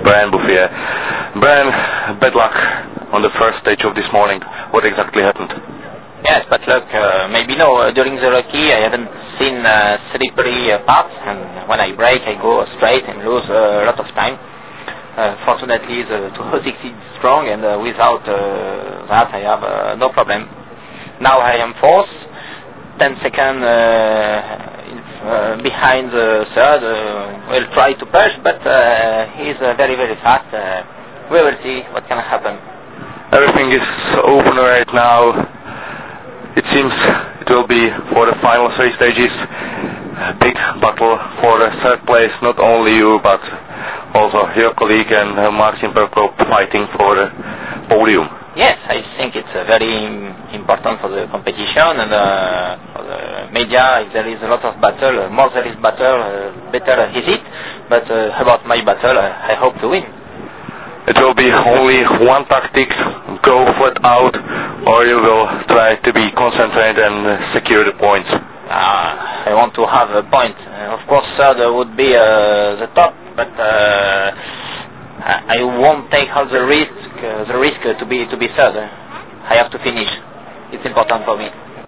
Brian Bouffier. Brian, bad luck on the first stage of this morning. What exactly happened? Yes, but look, maybe no. During the rookie, I haven't seen slippery parts, and when I brake, I go straight and lose a lot of time. Fortunately, the 206 is strong, and without that, I have no problem. Now I am fourth, 10 seconds behind the third. We'll try to push, but he's very, very fast. We will see what can happen. Everything is open right now. It seems it will be for the final three stages a big battle for the third place, not only you but also your colleague and Martin Perkop fighting for the podium. Yes, I think it's very important for the competition and for the media. If there is a lot of battle, more there is battle, better is it. But about my battle, I hope to win. It will be only one tactic, go flat out, or you will try to be concentrated and secure the points? I want to have a point. Of course, third would be the top, but I won't take all the risk to be third. I have to finish. It's important for me.